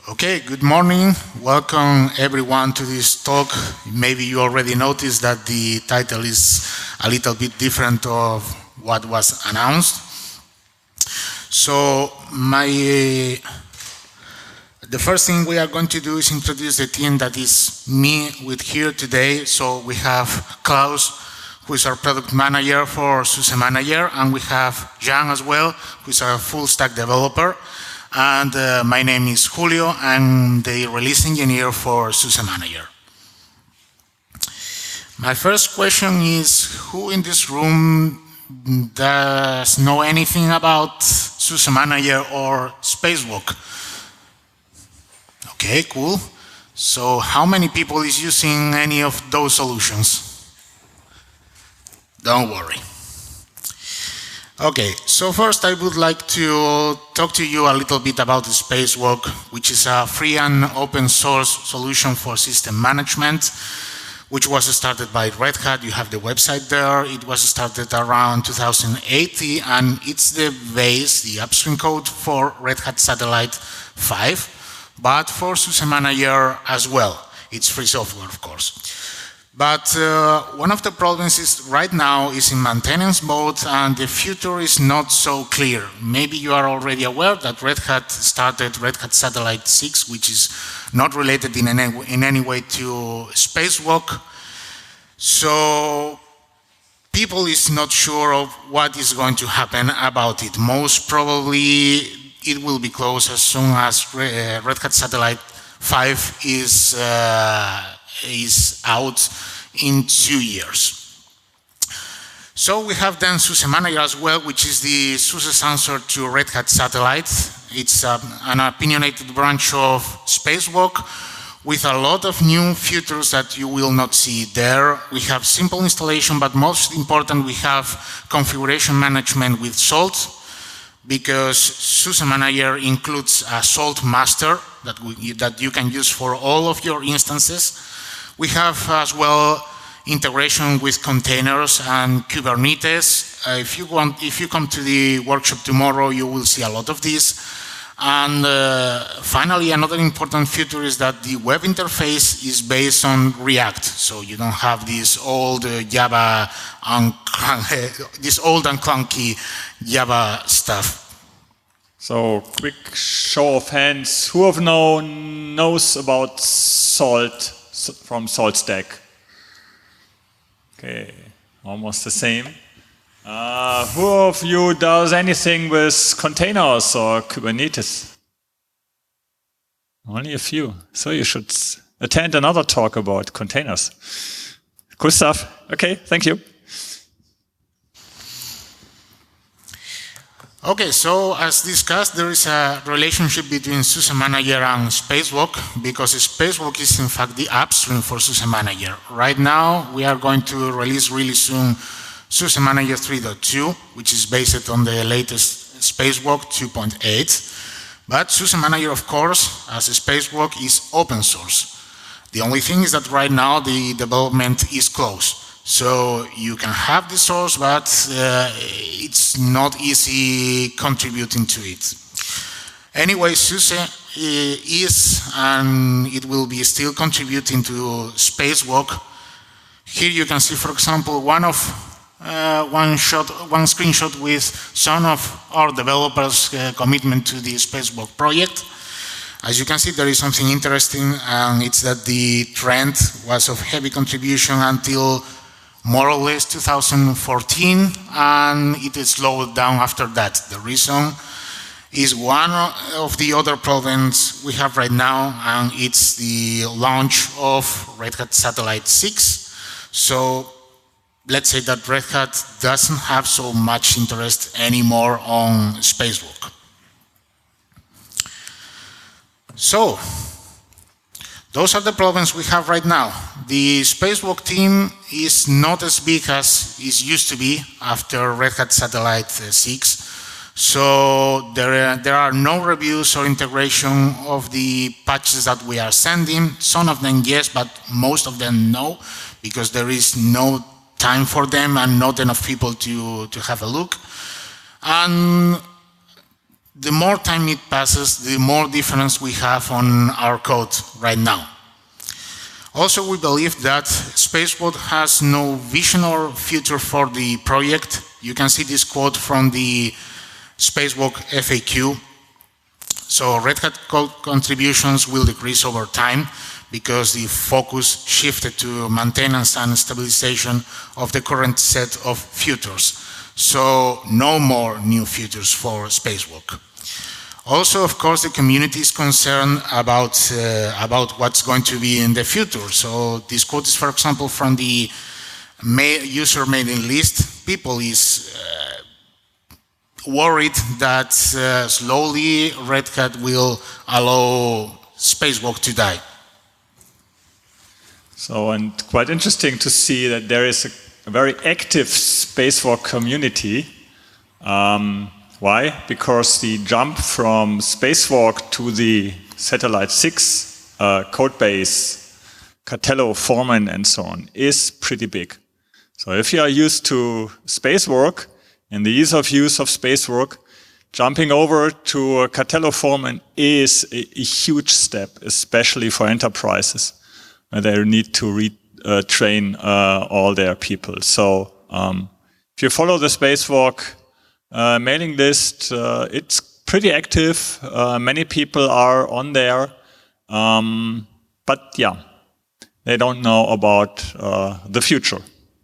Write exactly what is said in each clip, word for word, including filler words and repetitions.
Okay, good morning. Welcome everyone to this talk. Maybe you already noticed that the title is a little bit different of what was announced. So my, the first thing we are going to do is introduce the team that is me with here today. So we have Klaus, who is our product manager for SUSE Manager, and we have Jan as well, who is a full stack developer. And uh, my name is Julio. I'm the release engineer for SUSE Manager. My first question is, who in this room does know anything about SUSE Manager or Spacewalk? Okay, cool. So how many people is using any of those solutions? Don't worry. Okay, so first I would like to talk to you a little bit about the Spacewalk, which is a free and open source solution for system management, which was started by Red Hat. You have the website there. It was started around two thousand eight, and it's the base, the upstream code for Red Hat Satellite five, but for SUSE Manager as well. It's free software, of course. But uh, one of the problems is right now is in maintenance mode, and the future is not so clear. Maybe you are already aware that Red Hat started Red Hat Satellite six, which is not related in any, in any way to Spacewalk. So people is not sure of what is going to happen about it. Most probably it will be closed as soon as uh, Red Hat Satellite five is uh, is out in two years. So we have then SUSE Manager as well, which is the SUSE's answer to Red Hat Satellite. It's um, an opinionated branch of Spacewalk with a lot of new features that you will not see there. We have simple installation, but most important, we have configuration management with Salt, because SUSE Manager includes a Salt master that, we, that you can use for all of your instances. We have as well integration with containers and Kubernetes. Uh, if you want, if you come to the workshop tomorrow, you will see a lot of this. And uh, finally, another important feature is that the web interface is based on React, so you don't have this old uh, Java and this old and clunky Java stuff. So, quick show of hands. Who of now knows about Salt from SaltStack? Okay, almost the same. Uh, who of you does anything with containers or Kubernetes? Only a few. So you should attend another talk about containers. Cool stuff. Okay, thank you. Okay, so as discussed, there is a relationship between SUSE Manager and Spacewalk, because Spacewalk is in fact the upstream for SUSE Manager. Right now, we are going to release really soon SUSE Manager three point two, which is based on the latest Spacewalk two point eight. But SUSE Manager, of course, as a Spacewalk, is open source. The only thing is that right now the development is closed. So you can have the source, but uh, it's not easy contributing to it. Anyway, SUSE is, and it will be still contributing to Spacewalk. Here you can see, for example, one of uh, one shot, one screenshot with some of our developers' uh, commitment to the Spacewalk project. As you can see, there is something interesting, and it's that the trend was of heavy contribution until more or less two thousand fourteen, and it is slowed down after that. The reason is one of the other problems we have right now, and it's the launch of Red Hat Satellite six. So let's say that Red Hat doesn't have so much interest anymore on Spacewalk. So those are the problems we have right now. The Spacewalk team is not as big as it used to be after Red Hat Satellite six. So there are, there are no reviews or integration of the patches that we are sending. Some of them yes, but most of them no, because there is no time for them and not enough people to, to have a look. And the more time it passes, the more difference we have on our code right now. Also, we believe that Spacewalk has no vision or future for the project. You can see this quote from the Spacewalk F A Q. So Red Hat code contributions will decrease over time because the focus shifted to maintenance and stabilization of the current set of features. So no more new features for Spacewalk. Also, of course, the community is concerned about, uh, about what's going to be in the future. So this quote is, for example, from the user mailing list. People is uh, worried that uh, slowly Red Hat will allow Spacewalk to die. So, and quite interesting to see that there is a, a very active Spacewalk community. Um, Why? Because the jump from Spacewalk to the Satellite six uh, codebase, Catello, Foreman, and so on is pretty big. So if you are used to Spacewalk and the ease of use of Spacewalk, jumping over to uh, Catello, Foreman is a, a huge step, especially for enterprises, where they need to retrain uh, uh, all their people. So um, if you follow the Spacewalk Uh, mailing list, uh, it's pretty active. Uh, many people are on there. Um, but yeah, they don't know about uh, the future.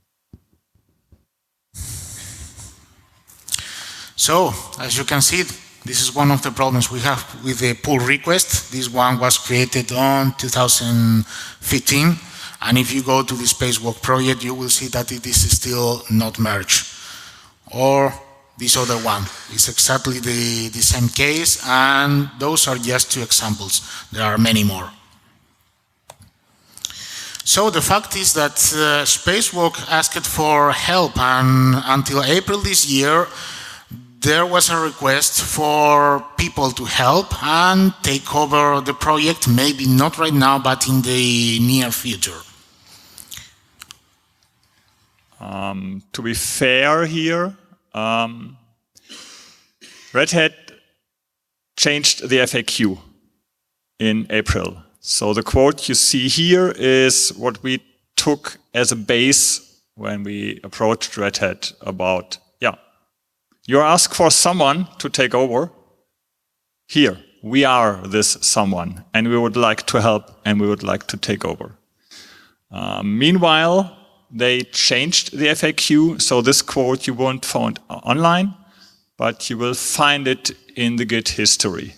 So, as you can see, this is one of the problems we have with the pull request. This one was created on two thousand fifteen. And if you go to the Spacewalk project, you will see that it is still not merged. Or this other one is exactly the, the same case, and those are just two examples. There are many more. So the fact is that uh, Spacewalk asked for help, and until April this year, there was a request for people to help and take over the project, maybe not right now, but in the near future. Um, to be fair here, Um, Red Hat changed the F A Q in April. So the quote you see here is what we took as a base when we approached Red Hat about, yeah, you ask for someone to take over. Here, we are this someone, and we would like to help, and we would like to take over. Uh, meanwhile, they changed the F A Q, so this quote you won't find online, but you will find it in the Git history.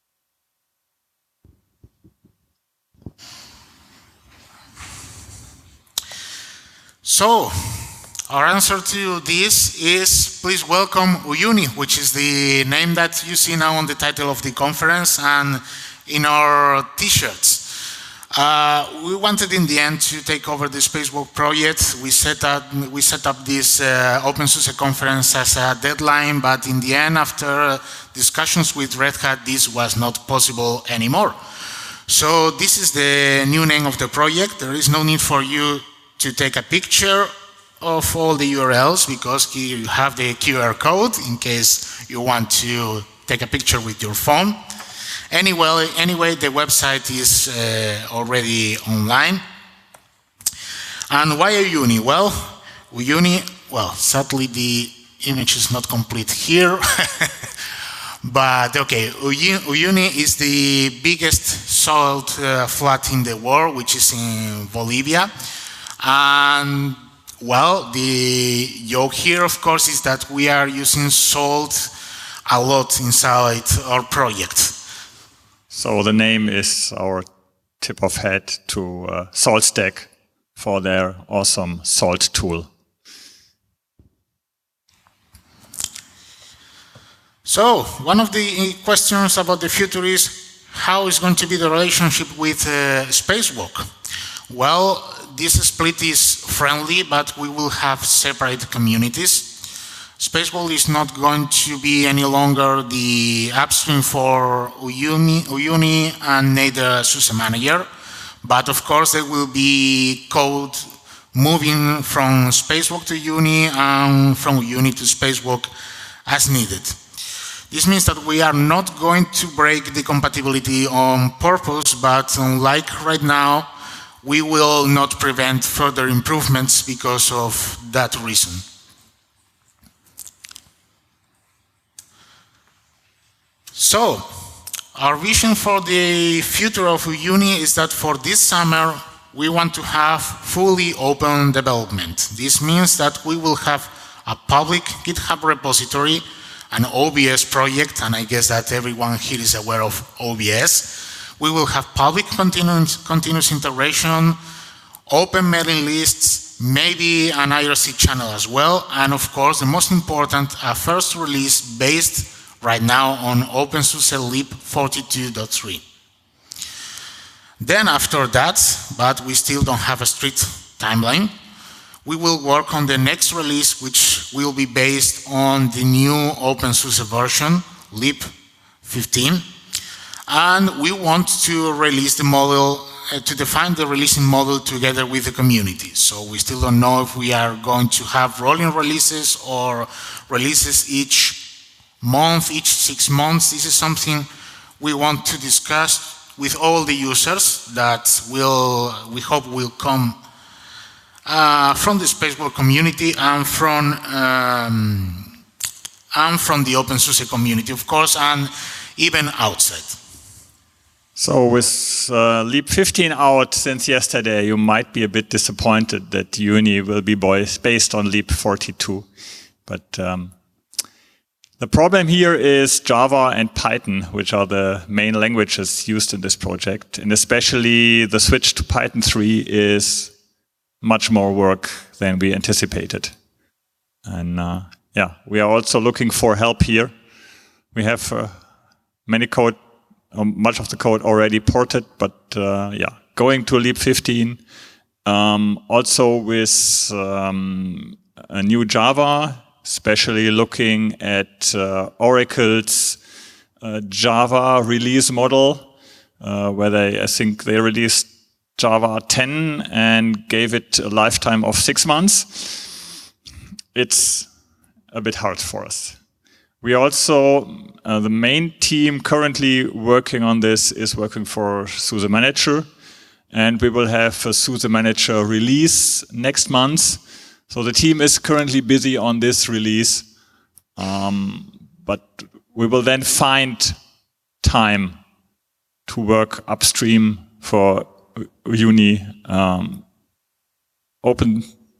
So, our answer to this is, please welcome Uyuni, which is the name that you see now on the title of the conference and in our t-shirts. Uh, we wanted in the end to take over the Spacewalk project. We set up, we set up this uh, OpenSUSE conference as a deadline, but in the end, after discussions with Red Hat, this was not possible anymore. So this is the new name of the project. There is no need for you to take a picture of all the U R Ls because you have the Q R code in case you want to take a picture with your phone. Anyway, anyway, the website is uh, already online. And why Uyuni? Well, Uyuni, well, sadly the image is not complete here. But okay, Uyuni is the biggest salt uh, flat in the world, which is in Bolivia. And well, the joke here, of course, is that we are using salt a lot inside our project. So the name is our tip of hat to uh, SaltStack for their awesome salt tool. So one of the questions about the future is how is going to be the relationship with uh, Spacewalk? Well, this split is friendly, but we will have separate communities. Spacewalk is not going to be any longer the upstream for Uyuni, Uyuni and neither SUSE Manager, but of course there will be code moving from Spacewalk to Uyuni and from Uyuni to Spacewalk as needed. This means that we are not going to break the compatibility on purpose, but unlike right now, we will not prevent further improvements because of that reason. So, our vision for the future of Uyuni is that for this summer, we want to have fully open development. This means that we will have a public GitHub repository, an O B S project, and I guess that everyone here is aware of O B S. We will have public continuous, continuous integration, open mailing lists, maybe an I R C channel as well, and of course, the most important, a first release based right now on OpenSUSE lib forty-two point three. Then after that, but we still don't have a strict timeline, we will work on the next release, which will be based on the new OpenSUSE version, lib fifteen. And we want to release the model, uh, to define the releasing model together with the community. So we still don't know if we are going to have rolling releases or releases each month, each six months. This is something we want to discuss with all the users that will, we hope will come uh, from the Spacewalk community and from, um, and from the OpenSUSE community, of course, and even outside. So with uh, lib fifteen out since yesterday, you might be a bit disappointed that Uyuni will be based on lib forty-two. But um, the problem here is Java and Python, which are the main languages used in this project. And especially the switch to Python three is much more work than we anticipated. And uh, yeah, we are also looking for help here. We have uh, many code, um, much of the code already ported, but uh, yeah, going to lib fifteen, um, also with um, a new Java, especially looking at uh, Oracle's uh, Java release model, uh, where they, I think they released Java ten and gave it a lifetime of six months. It's a bit hard for us. We also, uh, the main team currently working on this is working for SUSE Manager, and we will have a SUSE Manager release next month. So the team is currently busy on this release, um, but we will then find time to work upstream for Uyuni, um, open,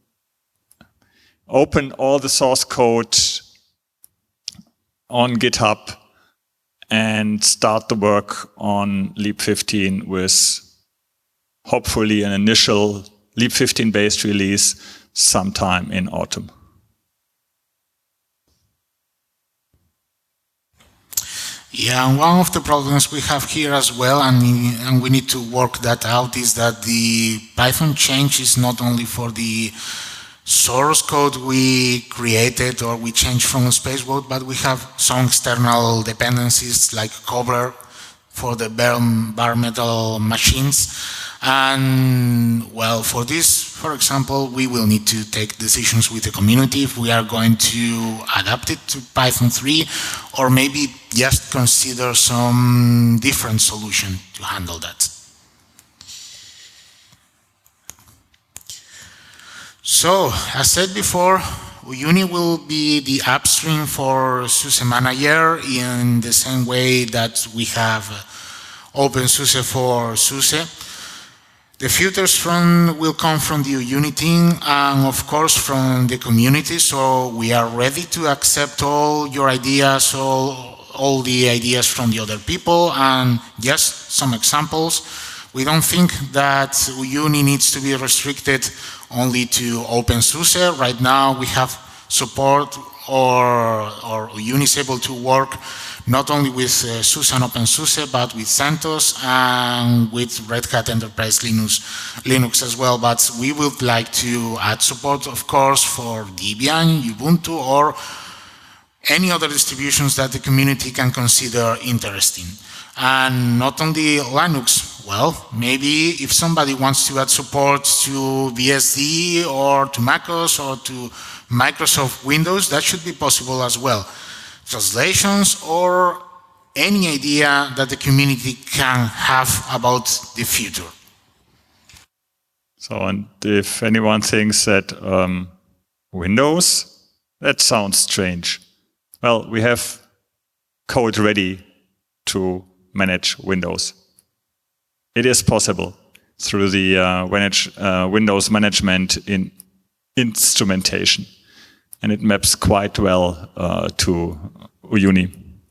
open all the source code on GitHub and start the work on lib fifteen with hopefully an initial lib fifteen based release sometime in autumn. Yeah, and one of the problems we have here as well, and, and we need to work that out, is that the Python change is not only for the source code we created or we changed from Spacewalk, but we have some external dependencies like cover for the bare, bare metal machines. And well, for this, for example, we will need to take decisions with the community if we are going to adapt it to Python three, or maybe just consider some different solution to handle that. So, as said before, Uyuni will be the upstream for SUSE Manager in the same way that we have OpenSUSE for SUSE. The futures from will come from the Uyuni team and of course from the community, so we are ready to accept all your ideas, all, all the ideas from the other people, and just some examples. We don't think that Uyuni needs to be restricted only to OpenSUSE. Right now we have support, or, or Uyuni is able to work not only with uh, SUSE and OpenSUSE, but with CentOS and with Red Hat Enterprise Linux, Linux as well. But we would like to add support, of course, for Debian, Ubuntu, or any other distributions that the community can consider interesting. And not only Linux, well, maybe if somebody wants to add support to B S D or to macOS or to Microsoft Windows, that should be possible as well. translations, or any idea that the community can have about the future. So, and if anyone thinks that um, Windows, that sounds strange. Well, we have code ready to manage Windows. It is possible through the uh, manage, uh, Windows management in instrumentation. And it maps quite well uh, to Uyuni.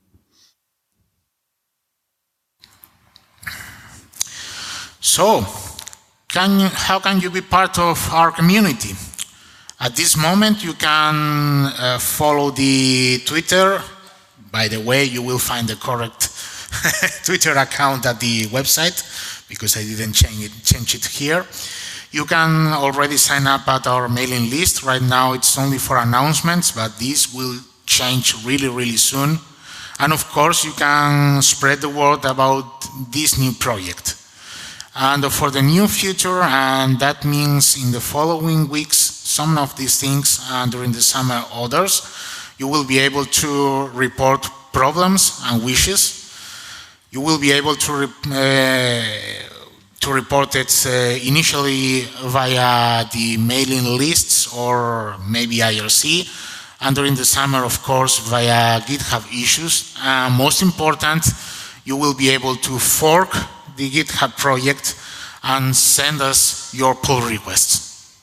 So, can you, how can you be part of our community? At this moment, you can uh, follow the Twitter. By the way, you will find the correct Twitter account at the website, because I didn't change it, change it here. You can already sign up at our mailing list. Right now, it's only for announcements, but this will change really, really soon. And of course, you can spread the word about this new project. And for the new future, and that means in the following weeks, some of these things, and during the summer others, you will be able to report problems and wishes. You will be able to, re uh, to report it uh, initially via the mailing lists or maybe I R C, and during the summer, of course, via GitHub issues. Uh, most important, you will be able to fork the GitHub project and send us your pull requests.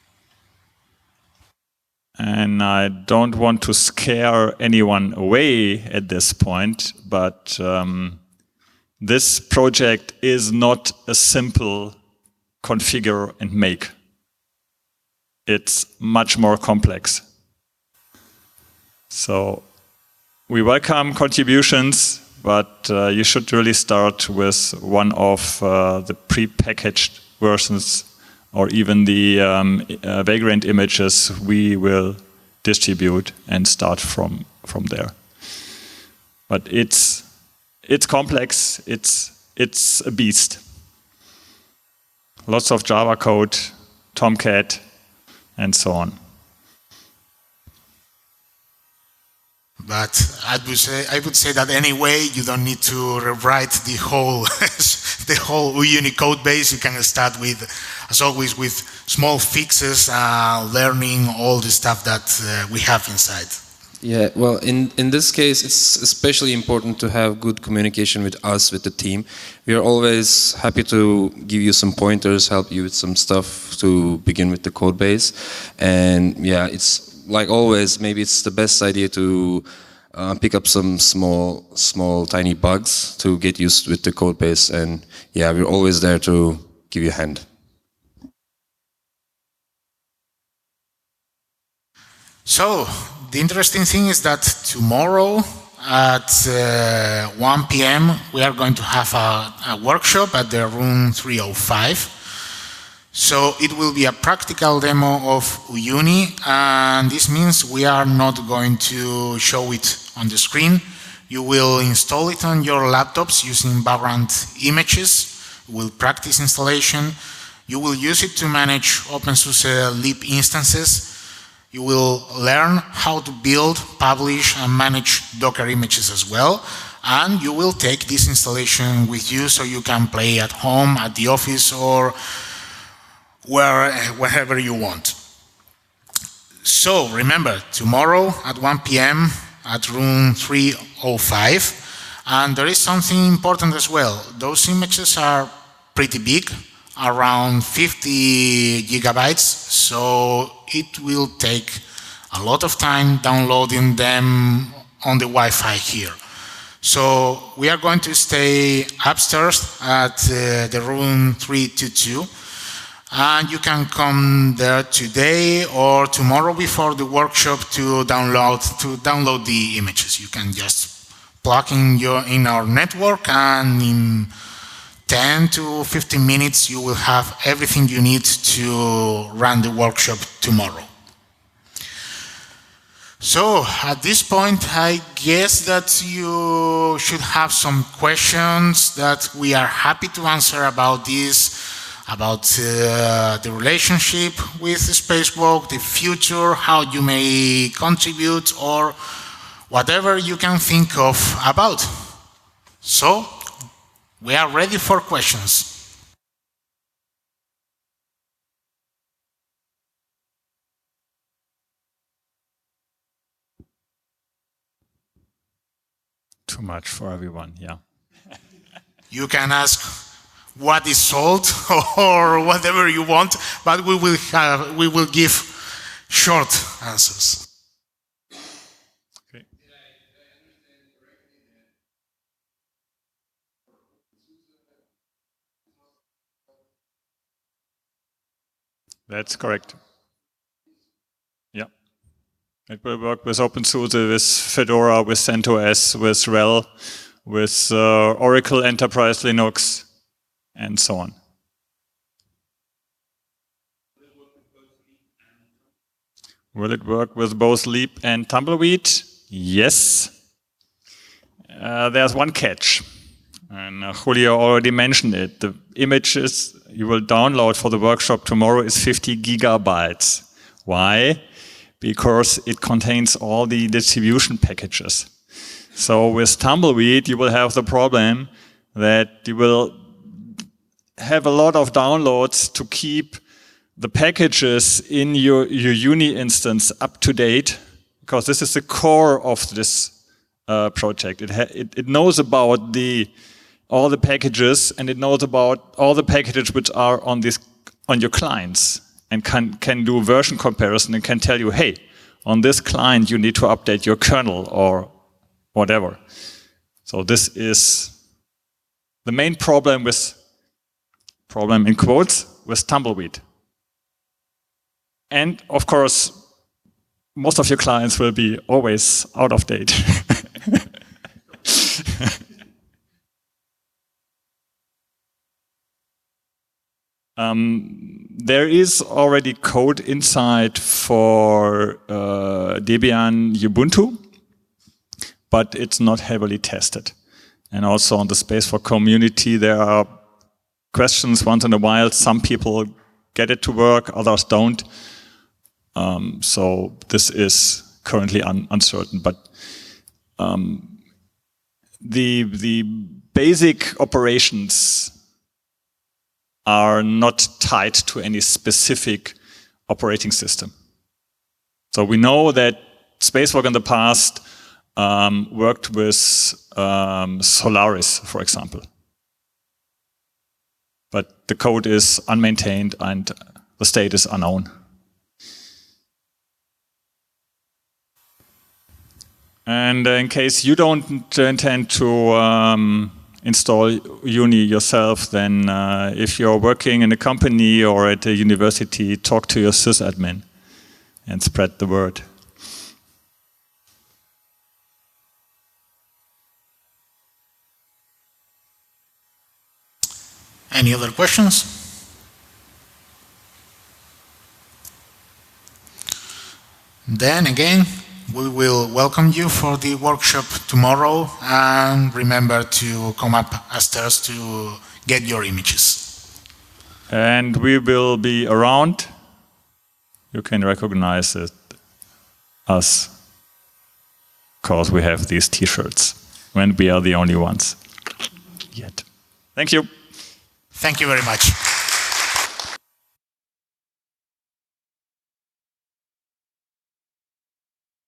And I don't want to scare anyone away at this point, but um, this project is not a simple configure and make. It's much more complex. So we welcome contributions, but uh, you should really start with one of uh, the pre-packaged versions, or even the um, uh, Vagrant images we will distribute, and start from from there. But it's it's complex. It's it's a beast. Lots of Java code, Tomcat, and so on. But I would say I would say that anyway, you don't need to rewrite the whole the whole Uyuni code base. You can start with, as always, with small fixes, uh, learning all the stuff that uh, we have inside. Yeah, well, in in this case, it's especially important to have good communication with us, with the team. We are always happy to give you some pointers, help you with some stuff to begin with the code base, and yeah, it's. Like always, maybe it's the best idea to uh, pick up some small, small, tiny bugs to get used with the code base. And yeah, we're always there to give you a hand. So the interesting thing is that tomorrow at uh, one P M we are going to have a, a workshop at the room three oh five. So it will be a practical demo of Uyuni, and this means we are not going to show it on the screen. You will install it on your laptops using Vagrant images. You will practice installation. You will use it to manage OpenSUSE lib instances. You will learn how to build, publish, and manage Docker images as well. And you will take this installation with you so you can play at home, at the office, or Where, wherever you want. So remember, tomorrow at one P M at room three oh five, and there is something important as well. Those images are pretty big, around fifty gigabytes, so it will take a lot of time downloading them on the Wi-Fi here. So we are going to stay upstairs at uh, the room three two two. And you can come there today or tomorrow before the workshop to download to download the images. You can just plug in your in our network, and in ten to fifteen minutes you will have everything you need to run the workshop tomorrow. So at this point, I guess that you should have some questions that we are happy to answer about this. About uh, the relationship with Spacewalk, the future, how you may contribute, or whatever you can think of about. So, we are ready for questions. Too much for everyone, yeah. You can ask what is sold or whatever you want, but we will have, we will give short answers. Okay. That's correct. Yeah. It will work with OpenSUSE, with Fedora, with CentOS, with RHEL, with uh, Oracle Enterprise Linux, and so on. Will it work with both Leap and Tumbleweed? Yes. Uh, there's one catch, and uh, Julio already mentioned it. The images you will download for the workshop tomorrow is fifty gigabytes. Why? Because it contains all the distribution packages. So with Tumbleweed, you will have the problem that you will have a lot of downloads to keep the packages in your, your Uni instance up to date, because this is the core of this uh, project. It, ha it, it knows about the, all the packages, and it knows about all the packages which are on, this, on your clients, and can, can do version comparison and can tell you, hey, on this client you need to update your kernel or whatever. So this is the main problem with, problem in quotes, with Tumbleweed. And of course, most of your clients will be always out of date. um, there is already code inside for uh, Debian Ubuntu, but it's not heavily tested. And also on the SpaceFork community, there are questions once in a while. Some people get it to work, others don't. Um, so this is currently un uncertain, but um, the the basic operations are not tied to any specific operating system. So we know that SpaceFork in the past um, worked with um, Solaris, for example, but the code is unmaintained and the state is unknown. And in case you don't intend to um, install Uni yourself, then uh, if you're working in a company or at a university, talk to your sysadmin and spread the word. Any other questions? Then again, we will welcome you for the workshop tomorrow, and remember to come up upstairs to get your images. And we will be around. You can recognize it, us, because we have these t-shirts, when we are the only ones yet. Thank you. Thank you very much.